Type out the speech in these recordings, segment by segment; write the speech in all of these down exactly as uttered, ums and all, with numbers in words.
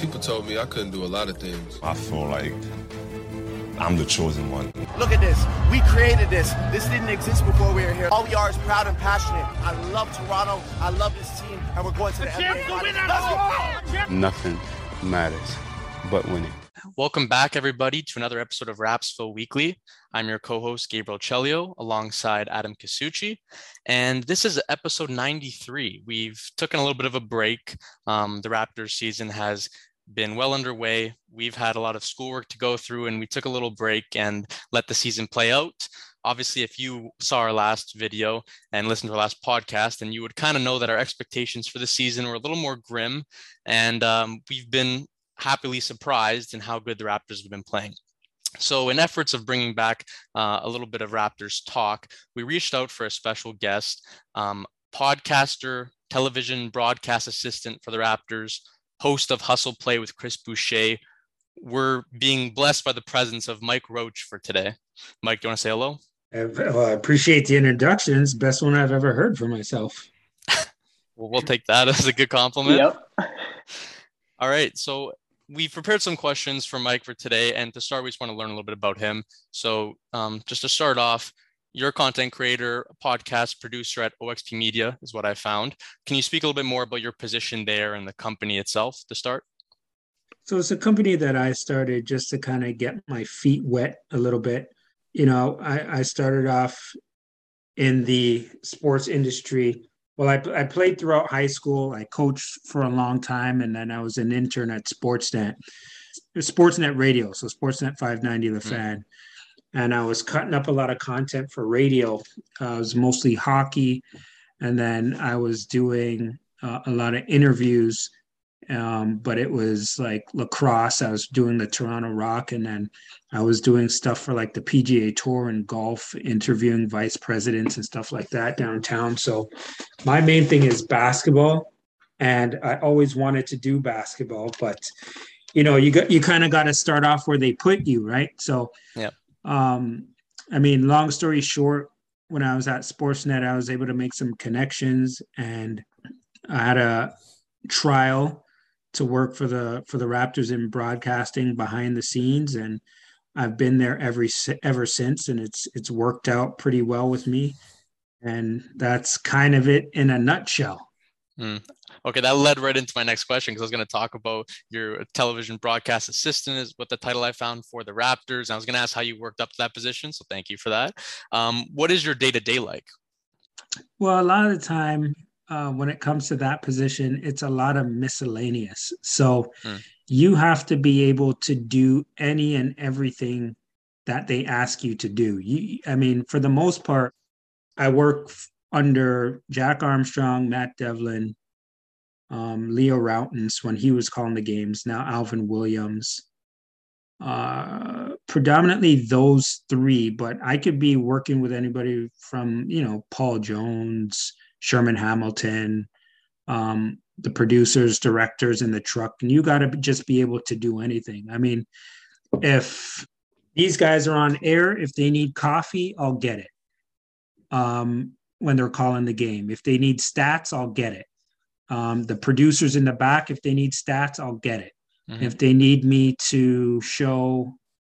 People told me I couldn't do a lot of things. I feel like I'm the chosen one. Look at this. We created this. This didn't exist before we were here. All we are is proud and passionate. I love Toronto. I love this team. And we're going to the, the N B A Finals. Nothing matters but winning. Welcome back, everybody, to another episode of Rapsville Weekly. I'm your co-host, Gabriel Chelio, alongside Adam Casucci. And this is episode ninety-three. We've taken a little bit of a break. Um, the Raptors season has been well underway. We've had a lot of schoolwork to go through, and we took a little break and let the season play out. Obviously, if you saw our last video and listened to our last podcast, then you would kind of know that our expectations for the season were a little more grim. And um, we've been happily surprised in how good the Raptors have been playing. So in efforts of bringing back uh, a little bit of Raptors talk, we reached out for a special guest, um, podcaster, television broadcast assistant for the Raptors, host of Hustle Play with Chris Boucher. We're being blessed by the presence of Mike Roach for today. Mike, do you want to say hello? Well, I appreciate the introductions. Best one I've ever heard for myself. Well, we'll take that as a good compliment. Yep. All right. So we've prepared some questions for Mike for today. And to start, we just want to learn a little bit about him. So um, just to start off, you're a content creator, a podcast producer at O X P Media is what I found. Can you speak a little bit more about your position there and the company itself to start? So it's a company that I started just to kind of get my feet wet a little bit. You know, I, I started off in the sports industry. Well, I, I played throughout high school. I coached for a long time, and then I was an intern at Sportsnet, Sportsnet Radio, so Sportsnet five ninety The Fan. Mm-hmm. And I was cutting up a lot of content for radio. Uh, it was mostly hockey, and then I was doing uh, a lot of interviews, um, but it was like lacrosse. I was doing the Toronto Rock, and then I was doing stuff for like the P G A Tour and golf, interviewing vice presidents and stuff like that downtown. So my main thing is basketball, and I always wanted to do basketball, but you know, you got you kind of got to start off where they put you, right? So, yeah. Um, I mean, long story short, when I was at Sportsnet, I was able to make some connections, and I had a trial to work for the for the Raptors in broadcasting behind the scenes, and I've been there every ever since, and it's it's worked out pretty well with me, and that's kind of it in a nutshell. Mm. Okay, that led right into my next question, because I was going to talk about your television broadcast assistant is what the title I found for the Raptors. I was going to ask how you worked up to that position, so thank you for that. Um, what is your day-to-day like? Well, a lot of the time uh, when it comes to that position, it's a lot of miscellaneous. So mm. you have to be able to do any and everything that they ask you to do. You, I mean, for the most part, I work under Jack Armstrong, Matt Devlin, um, Leo Routens when he was calling the games, now Alvin Williams. Uh, predominantly those three, but I could be working with anybody from, you know, Paul Jones, Sherman Hamilton, um, the producers, directors in the truck, and you got to just be able to do anything. I mean, if these guys are on air, if they need coffee, I'll get it. Um, when they're calling the game, if they need stats, I'll get it. Um, the producers in the back, if they need stats, I'll get it. Mm-hmm. If they need me to show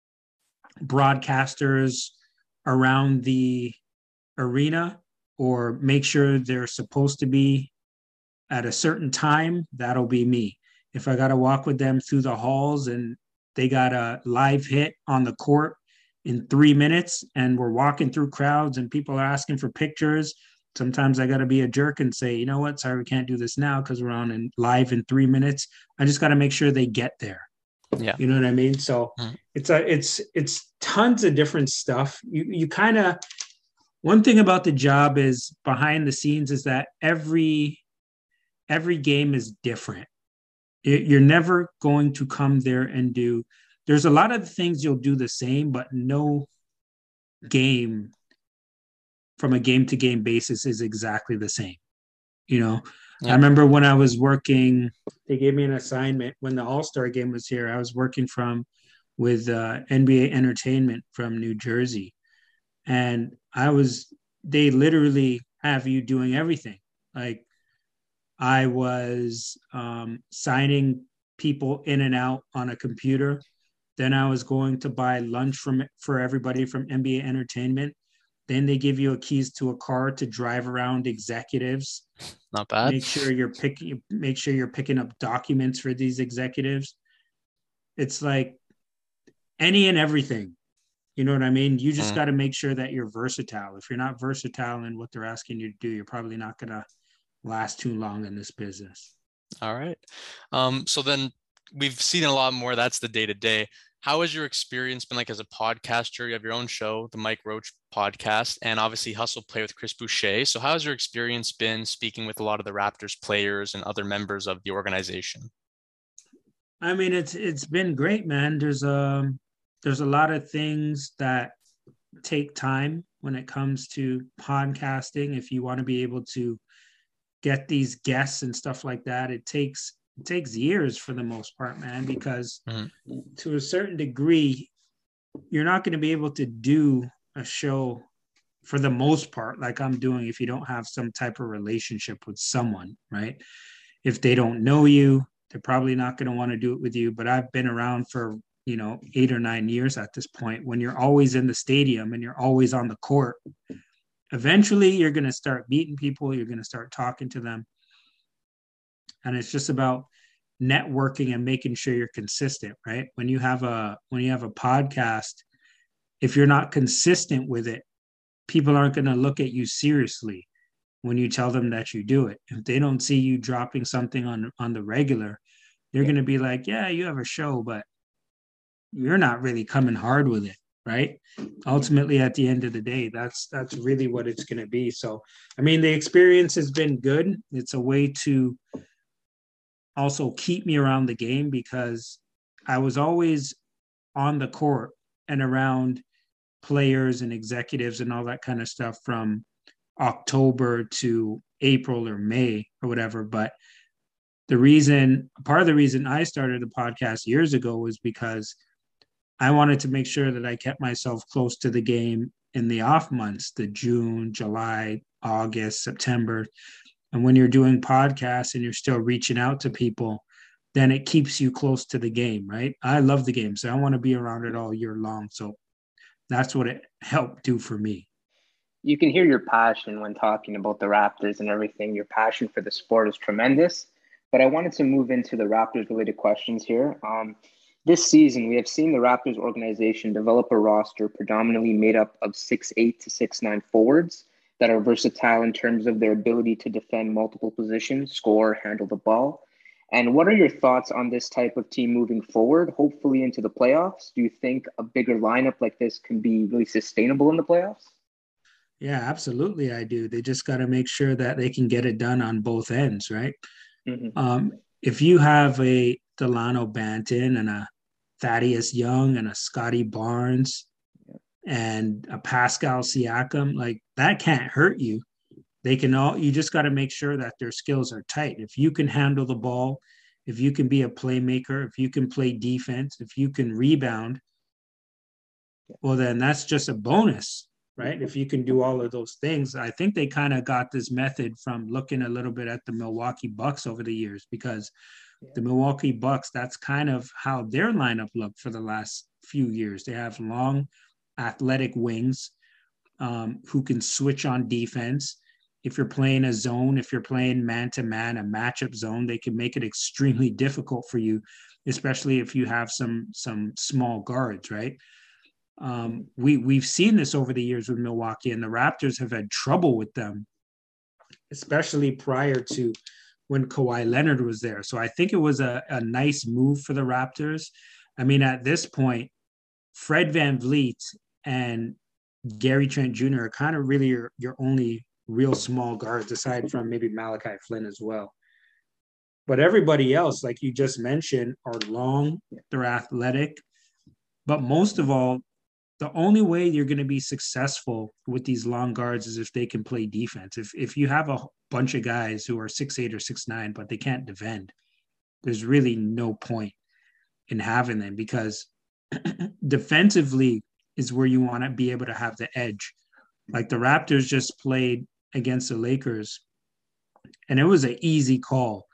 broadcasters around the arena or make sure they're supposed to be at a certain time, that'll be me. If I got to walk with them through the halls and they got a live hit on the court in three minutes and we're walking through crowds and people are asking for pictures, sometimes I got to be a jerk and say, you know what, sorry, we can't do this now because we're on in live in three minutes. I just got to make sure they get there. Yeah. You know what I mean? So mm-hmm. it's a, it's, it's tons of different stuff. You, you kind of, one thing about the job is behind the scenes is that every, every game is different. It, you're never going to come there and do, there's a lot of things you'll do the same, but no game from a game to game basis is exactly the same. You know, yeah. I remember when I was working, they gave me an assignment when the All-Star game was here. I was working from with uh, N B A Entertainment from New Jersey. And I was, they literally have you doing everything. Like I was um, signing people in and out on a computer. Then I was going to buy lunch from for everybody from N B A Entertainment. Then they give you a keys to a car to drive around executives. Not bad. Make sure you're picking make sure you're picking up documents for these executives. It's like any and everything. You know what I mean? You just mm. got to make sure that you're versatile. If you're not versatile in what they're asking you to do, you're probably not going to last too long in this business. All right. Um, so then we've seen a lot more. That's the day to day. How has your experience been like as a podcaster? You have your own show, the Mike Roach podcast, and obviously Hustle Play with Chris Boucher. So how has your experience been speaking with a lot of the Raptors players and other members of the organization? I mean, it's it's been great, man. There's a there's a lot of things that take time when it comes to podcasting. If you want to be able to get these guests and stuff like that, it takes it takes years for the most part, man, because mm-hmm. to a certain degree, you're not going to be able to do a show for the most part like I'm doing if you don't have some type of relationship with someone, right? If they don't know you, they're probably not going to want to do it with you. But I've been around for, you know, eight or nine years at this point. When you're always in the stadium and you're always on the court, eventually you're going to start meeting people. You're going to start talking to them. And it's just about networking and making sure you're consistent, right? When you have a, when you have a podcast, if you're not consistent with it, people aren't going to look at you seriously when you tell them that you do it. If they don't see you dropping something on, on the regular, they're going to be like, yeah, you have a show, but you're not really coming hard with it, right? Ultimately, at the end of the day, that's that's really what it's going to be. So, I mean, the experience has been good. It's a way to also keep me around the game because I was always on the court and around players and executives and all that kind of stuff from October to April or May or whatever. But the reason, part of the reason I started the podcast years ago was because I wanted to make sure that I kept myself close to the game in the off months, the June, July, August, September. And when you're doing podcasts and you're still reaching out to people, then it keeps you close to the game, right? I love the game, so I want to be around it all year long. So that's what it helped do for me. You can hear your passion when talking about the Raptors and everything. Your passion for the sport is tremendous. But I wanted to move into the Raptors-related questions here. Um, this season, we have seen the Raptors organization develop a roster predominantly made up of six eight to six nine forwards that are versatile in terms of their ability to defend multiple positions, score, handle the ball. And what are your thoughts on this type of team moving forward, hopefully into the playoffs? Do you think a bigger lineup like this can be really sustainable in the playoffs? Yeah, absolutely. I do. They just got to make sure that they can get it done on both ends, right? Mm-hmm. Um, if you have a Delano Banton and a Thaddeus Young and a Scotty Barnes and a Pascal Siakam, like that can't hurt you. They can all, you just got to make sure that their skills are tight. If you can handle the ball, if you can be a playmaker, if you can play defense, if you can rebound, well, then that's just a bonus, right? If you can do all of those things. I think they kind of got this method from looking a little bit at the Milwaukee Bucks over the years, because the Milwaukee Bucks, that's kind of how their lineup looked for the last few years. They have long, athletic wings um, who can switch on defense. If you're playing a zone, if you're playing man-to-man, a matchup zone, they can make it extremely difficult for you, especially if you have some some small guards, right? Um, we, we've seen this over the years with Milwaukee, and the Raptors have had trouble with them, especially prior to when Kawhi Leonard was there. So I think it was a, a nice move for the Raptors. I mean, at this point, Fred VanVleet and Gary Trent Junior are kind of really your, your only real small guards, aside from maybe Malachi Flynn as well. But everybody else, like you just mentioned, are long, they're athletic. But most of all, the only way you're going to be successful with these long guards is if they can play defense. If if you have a bunch of guys who are six eight or six nine, but they can't defend, there's really no point in having them, because defensively is where you want to be able to have the edge. Like the Raptors just played against the Lakers, and it was an easy call.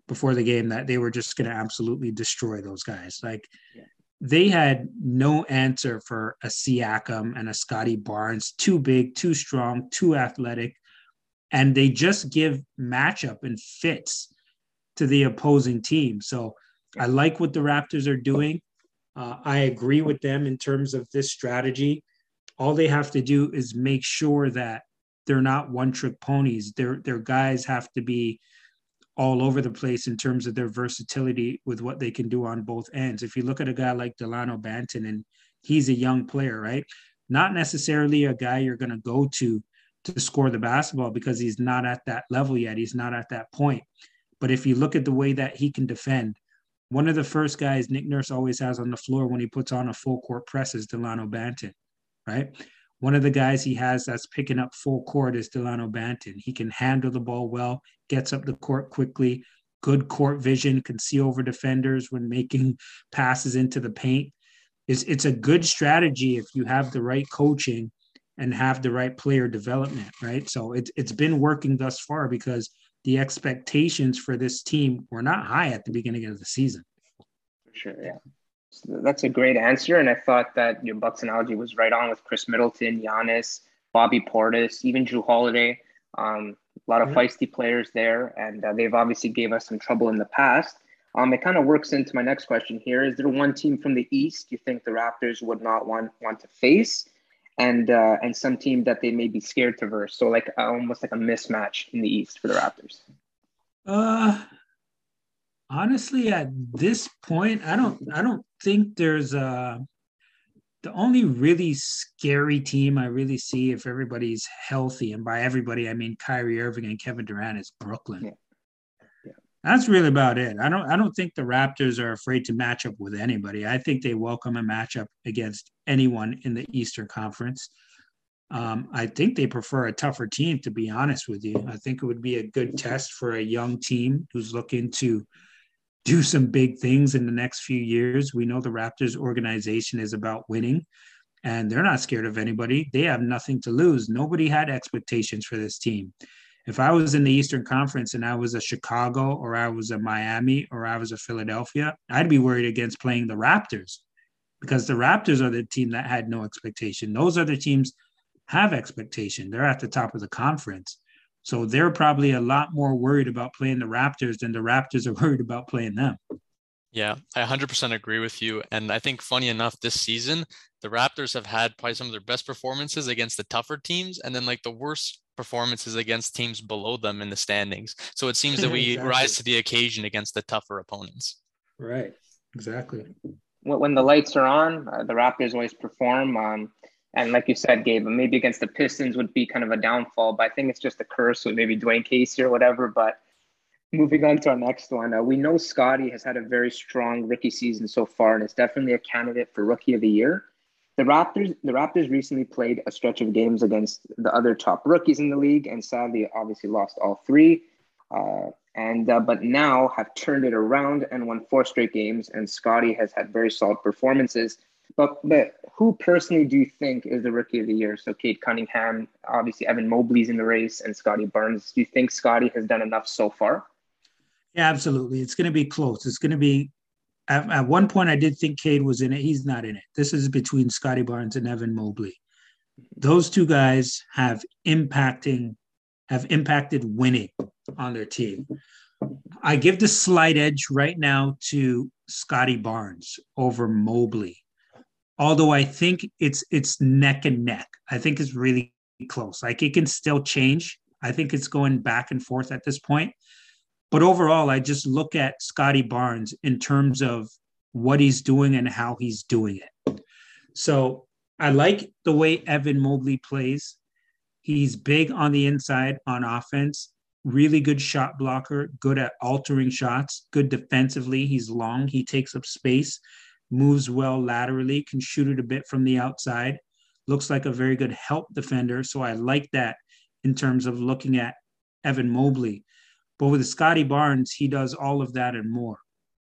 before the game that they were just going to absolutely destroy those guys. Like yeah. They had no answer for a Siakam and a Scotty Barnes, too big, too strong, too athletic. And they just give matchup and fits to the opposing team. So I like what the Raptors are doing. Uh, I agree with them in terms of this strategy. All they have to do is make sure that they're not one-trick ponies. Their their guys have to be all over the place in terms of their versatility with what they can do on both ends. If you look at a guy like Delano Banton, and he's a young player, right? Not necessarily a guy you're going to go to to score the basketball because he's not at that level yet. He's not at that point. But if you look at the way that he can defend, one of the first guys Nick Nurse always has on the floor when he puts on a full court press is Delano Banton, right? One of the guys he has that's picking up full court is Delano Banton. He can handle the ball well, gets up the court quickly, good court vision, can see over defenders when making passes into the paint. It's, it's a good strategy if you have the right coaching and have the right player development, right? So it's it's been working thus far because the expectations for this team were not high at the beginning of the season. For sure, yeah. So that's a great answer. And I thought that your Bucks analogy was right on with Chris Middleton, Giannis, Bobby Portis, even Jrue Holiday. Um, a lot of yeah. feisty players there. And uh, they've obviously gave us some trouble in the past. Um, it kind of works into my next question here. Is there one team from the East you think the Raptors would not want, want to face? And uh, and some team that they may be scared to verse? So like uh, almost like a mismatch in the East for the Raptors. Uh, honestly, at this point, I don't I don't think there's a the only really scary team I really see if everybody's healthy, and by everybody I mean Kyrie Irving and Kevin Durant, is Brooklyn. Yeah. Yeah. That's really about it. I don't I don't think the Raptors are afraid to match up with anybody. I think they welcome a matchup against anyone in the Eastern Conference. Um, I think they prefer a tougher team, to be honest with you. I think it would be a good test for a young team who's looking to do some big things in the next few years. We know the Raptors organization is about winning, and they're not scared of anybody. They have nothing to lose. Nobody had expectations for this team. If I was in the Eastern Conference and I was a Chicago or I was a Miami or I was a Philadelphia, I'd be worried against playing the Raptors, because the Raptors are the team that had no expectation. Those other teams have expectation. They're at the top of the conference. So they're probably a lot more worried about playing the Raptors than the Raptors are worried about playing them. Yeah, I one hundred percent agree with you. And I think funny enough, this season, the Raptors have had probably some of their best performances against the tougher teams, and then like the worst performances against teams below them in the standings. So it seems that we exactly. rise to the occasion against the tougher opponents. Right, exactly. When the lights are on, uh, the Raptors always perform. Um, and like you said, Gabe, maybe against the Pistons would be kind of a downfall, but I think it's just a curse with maybe Dwayne Casey or whatever. But moving on to our next one, uh, we know Scotty has had a very strong rookie season so far, and is definitely a candidate for Rookie of the Year. The Raptors, the Raptors recently played a stretch of games against the other top rookies in the league, and sadly, obviously lost all three. Uh, and uh, but now have turned it around and won four straight games, and Scotty has had very solid performances. But but who personally do you think is the Rookie of the Year? So Cade Cunningham, obviously Evan Mobley's in the race, and Scotty Barnes. Do you think Scotty has done enough so far? Yeah, absolutely. It's going to be close. It's going to be. At, at one point, I did think Cade was in it. He's not in it. This is between Scotty Barnes and Evan Mobley. Those two guys have impacting, have impacted winning on their team. I give the slight edge right now to Scotty Barnes over Mobley, although I think it's it's neck and neck. I think it's really close. Like, it can still change. I think it's going back and forth at this point. But overall, I just look at Scotty Barnes in terms of what he's doing and how he's doing it. So I like the way Evan Mobley plays. He's big on the inside on offense, really good shot blocker, good at altering shots, good defensively. He's long, he takes up space, moves well laterally, can shoot it a bit from the outside, looks like a very good help defender. So I like that in terms of looking at Evan Mobley. But with Scotty Barnes, he does all of that and more.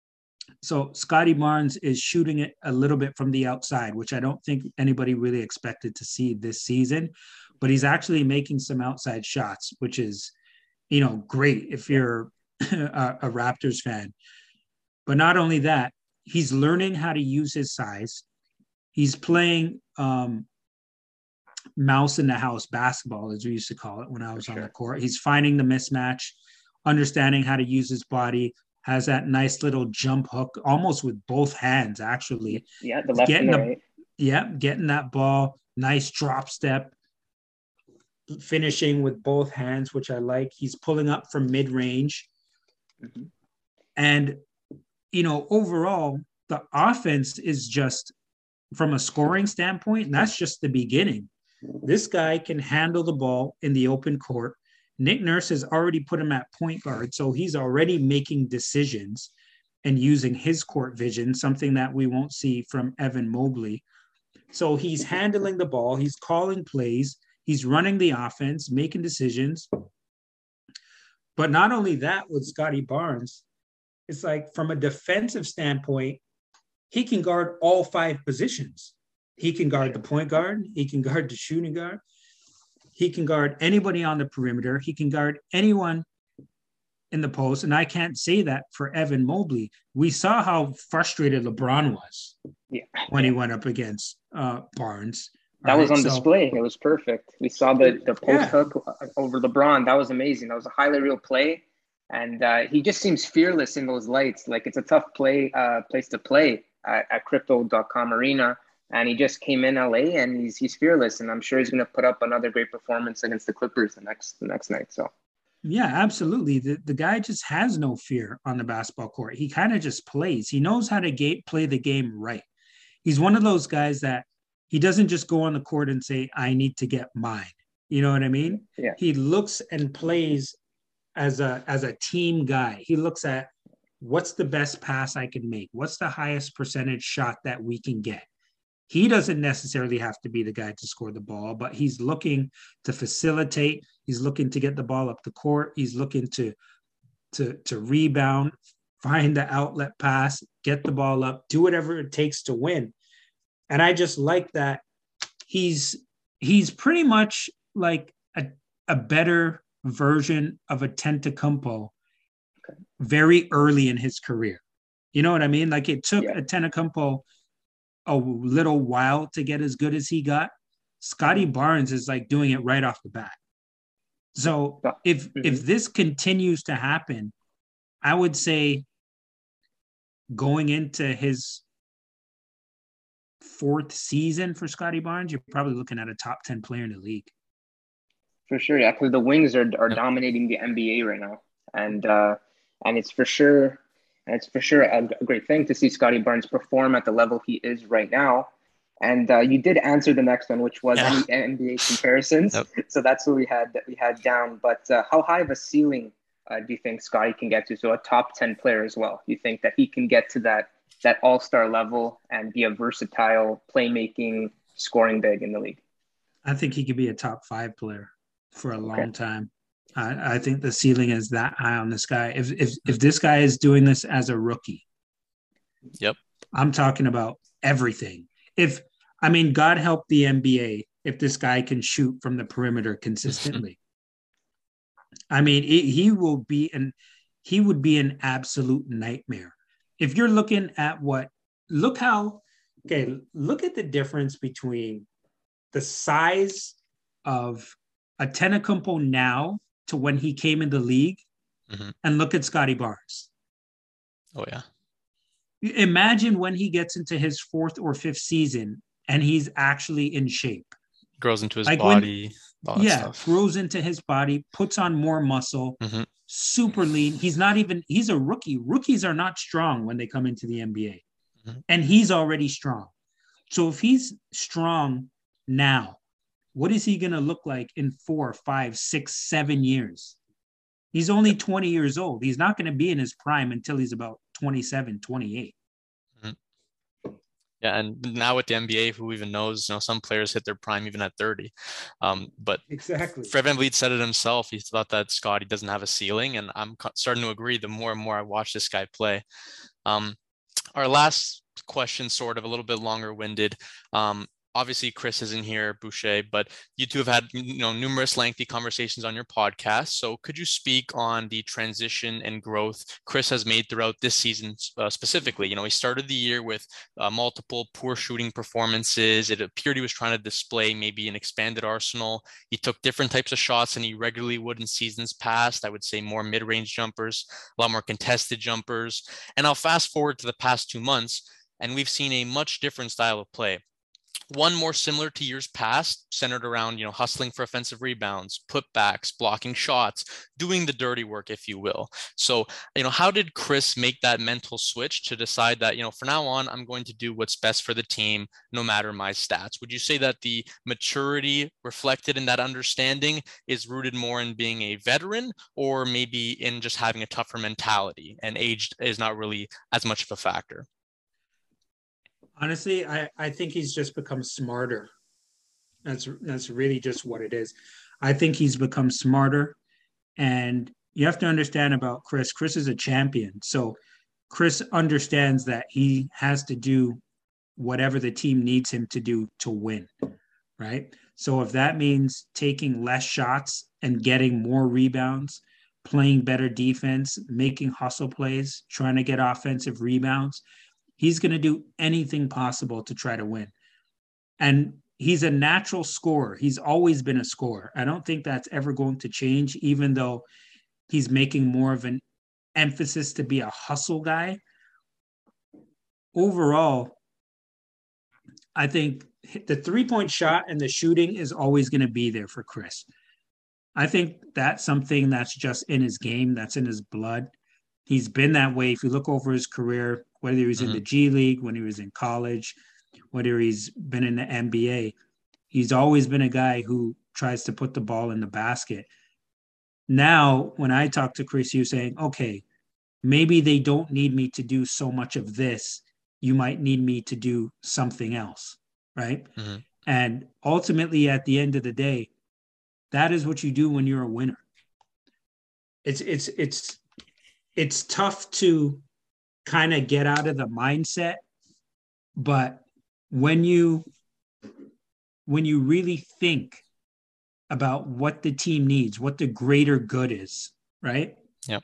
So Scotty Barnes is shooting it a little bit from the outside, which I don't think anybody really expected to see this season. But he's actually making some outside shots, which is, you know, great if you're a, a Raptors fan. But not only that, he's learning how to use his size. He's playing um, mouse in the house basketball, as we used to call it when I was on the court. He's finding the mismatch, understanding how to use his body, has that nice little jump hook, almost with both hands, actually. Yeah, the left getting and the the, right. Yeah, getting that ball, nice drop step, finishing with both hands, which I like. He's pulling up from mid-range. Mm-hmm. And, you know, overall, the offense is just, from a scoring standpoint, and that's just the beginning. This guy can handle the ball in the open court. Nick Nurse has already put him at point guard, so he's already making decisions and using his court vision, something that we won't see from Evan Mobley. So he's handling the ball, he's calling plays, he's running the offense, making decisions. But not only that with Scottie Barnes, it's like from a defensive standpoint, he can guard all five positions. He can guard the point guard, he can guard the shooting guard, he can guard anybody on the perimeter. He can guard anyone in the post. And I can't say that for Evan Mobley. We saw how frustrated LeBron was yeah. when he went up against uh, Barnes. That right? was on so, display. It was perfect. We saw the, the post yeah. hook over LeBron. That was amazing. That was a highly real play. And uh, he just seems fearless in those lights. Like it's a tough play uh, place to play at, at crypto dot com arena. And he just came in L A and he's he's fearless, and I'm sure he's going to put up another great performance against the Clippers the next the next night. So, yeah, absolutely. The the guy just has no fear on the basketball court. He kind of just plays. He knows how to ga- play the game right. He's one of those guys that he doesn't just go on the court and say, "I need to get mine." You know what I mean? Yeah. He looks and plays as a as a team guy. He looks at what's the best pass I can make. What's the highest percentage shot that we can get. He doesn't necessarily have to be the guy to score the ball, but he's looking to facilitate. He's looking to get the ball up the court. He's looking to, to, to rebound, find the outlet pass, get the ball up, do whatever it takes to win. And I just like that he's he's pretty much like a, a better version of a Antetokounmpo very early in his career. You know what I mean? Like it took yeah. a Antetokounmpo a little while to get as good as he got. Scottie Barnes is like doing it right off the bat. So if mm-hmm. if this continues to happen, I would say going into his fourth season for Scottie Barnes, you're probably looking at a top ten player in the league. For sure, yeah, because the wings are are dominating the N B A right now, and uh, and it's for sure. And it's for sure a great thing to see Scottie Barnes perform at the level he is right now. And uh, you did answer the next one, which was yeah. any N B A comparisons. Yep. So that's what we had that we had down. But uh, how high of a ceiling uh, do you think Scottie can get to? So a top ten player as well. Do you think that he can get to that that all-star level and be a versatile playmaking, scoring big in the league? I think he could be a top five player for a long okay. time. I, I think the ceiling is that high on this guy. If if if this guy is doing this as a rookie, yep, I'm talking about everything. If I mean, God help the N B A if this guy can shoot from the perimeter consistently. I mean, it, he will be an he would be an absolute nightmare. If you're looking at what, look how okay, look at the difference between the size of a Antetokounmpo now to when he came in the league, mm-hmm. and look at Scottie Barnes. Oh, yeah. Imagine when he gets into his fourth or fifth season and he's actually in shape. Grows into his like body. When, yeah, stuff. grows into his body, puts on more muscle, mm-hmm. super lean. He's not even, he's a rookie. Rookies are not strong when they come into the N B A. Mm-hmm. And he's already strong. So if he's strong now, what is he going to look like in four, five, six, seven years? He's only twenty years old. He's not going to be in his prime until he's about twenty-seven, twenty-eight. Mm-hmm. Yeah, and now with the N B A, who even knows, you know, some players hit their prime even at thirty. Um, but exactly. Fred VanVleet said it himself. He thought that Scottie doesn't have a ceiling, and I'm starting to agree the more and more I watch this guy play. Um, our last question, sort of a little bit longer winded. Um, obviously Chris isn't here, Boucher, but you two have had, you know, numerous lengthy conversations on your podcast. So could you speak on the transition and growth Chris has made throughout this season uh, specifically? You know, he started the year with uh, multiple poor shooting performances. It appeared he was trying to display maybe an expanded arsenal. He took different types of shots than he regularly would in seasons past. I would say more mid-range jumpers, a lot more contested jumpers. And I'll fast forward to the past two months, and we've seen a much different style of play. One more similar to years past, centered around, you know, hustling for offensive rebounds, putbacks, blocking shots, doing the dirty work, if you will. So, you know, how did Chris make that mental switch to decide that, you know, from now on, I'm going to do what's best for the team, no matter my stats? Would you say that the maturity reflected in that understanding is rooted more in being a veteran, or maybe in just having a tougher mentality, and age is not really as much of a factor? Honestly, I, I think he's just become smarter. That's that's really just what it is. I think he's become smarter. And you have to understand about Chris. Chris is a champion. So Chris understands that he has to do whatever the team needs him to do to win, right? So if that means taking less shots and getting more rebounds, playing better defense, making hustle plays, trying to get offensive rebounds, he's going to do anything possible to try to win. And he's a natural scorer. He's always been a scorer. I don't think that's ever going to change, even though he's making more of an emphasis to be a hustle guy. Overall, I think the three-point shot and the shooting is always going to be there for Chris. I think that's something that's just in his game, that's in his blood. He's been that way. If you look over his career, whether he was mm-hmm. in the G League, when he was in college, whether he's been in the N B A, he's always been a guy who tries to put the ball in the basket. Now, when I talk to Chris, you're saying, okay, maybe they don't need me to do so much of this. You might need me to do something else, right? Mm-hmm. And ultimately, at the end of the day, that is what you do when you're a winner. It's it's it's it's tough to kind of get out of the mindset, but when you when you really think about what the team needs, what the greater good is, right? Yep.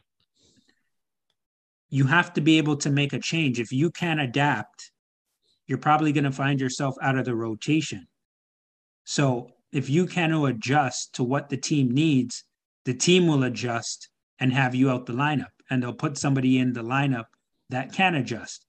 You have to be able to make a change. If you can't adapt, you're probably going to find yourself out of the rotation. So if you can adjust to what the team needs, the team will adjust and have you out the lineup, and they'll put somebody in the lineup that can adjust.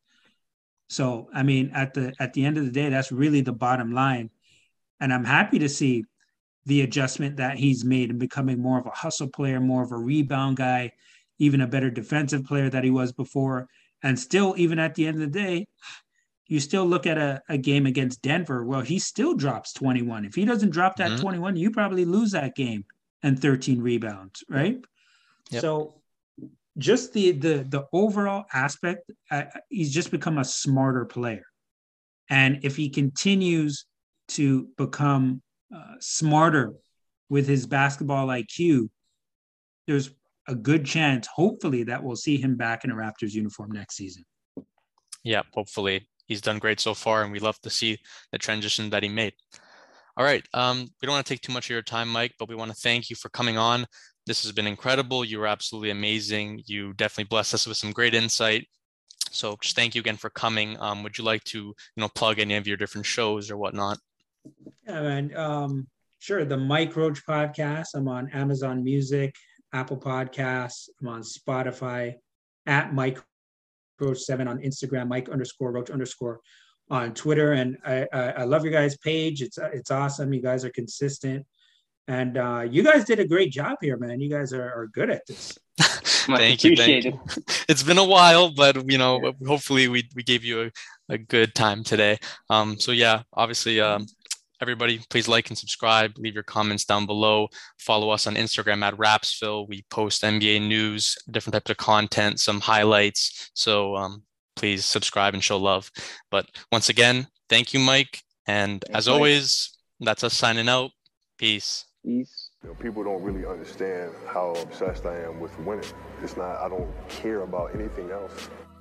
So, I mean, at the at the end of the day, that's really the bottom line. And I'm happy to see the adjustment that he's made in becoming more of a hustle player, more of a rebound guy, even a better defensive player that he was before. And still, even at the end of the day, you still look at a, a game against Denver. Well, he still drops twenty-one. If he doesn't drop that mm-hmm. twenty-one, you probably lose that game and thirteen rebounds, right? Yep. So just the the the overall aspect, uh, he's just become a smarter player. And if he continues to become uh, smarter with his basketball I Q, there's a good chance, hopefully, that we'll see him back in a Raptors uniform next season. Yeah, hopefully. He's done great so far, and we love to see the transition that he made. All right. Um, we don't want to take too much of your time, Mike, but we want to thank you for coming on. This has been incredible. You were absolutely amazing. You definitely blessed us with some great insight. So just thank you again for coming. Um, would you like to, you know, plug any of your different shows or whatnot? Yeah, man. Um, sure. The Mike Roach podcast. I'm on Amazon Music, Apple Podcasts. I'm on Spotify, at Mike Roach seven on Instagram, Mike underscore Roach underscore on Twitter. And I, I, I love your guys' page. It's it's awesome. You guys are consistent. And uh, you guys did a great job here, man. You guys are, are good at this. Thank you. Thank you. It's been a while, but you know, yeah. hopefully we we gave you a, a good time today. Um, so yeah, obviously, um, everybody, please like and subscribe. Leave your comments down below. Follow us on Instagram at Rapsville. We post N B A news, different types of content, some highlights. So um, please subscribe and show love. But once again, thank you, Mike. And Thanks, as always, Mike. That's us signing out. Peace. Peace. You know, people don't really understand how obsessed I am with winning. It's not, I don't care about anything else.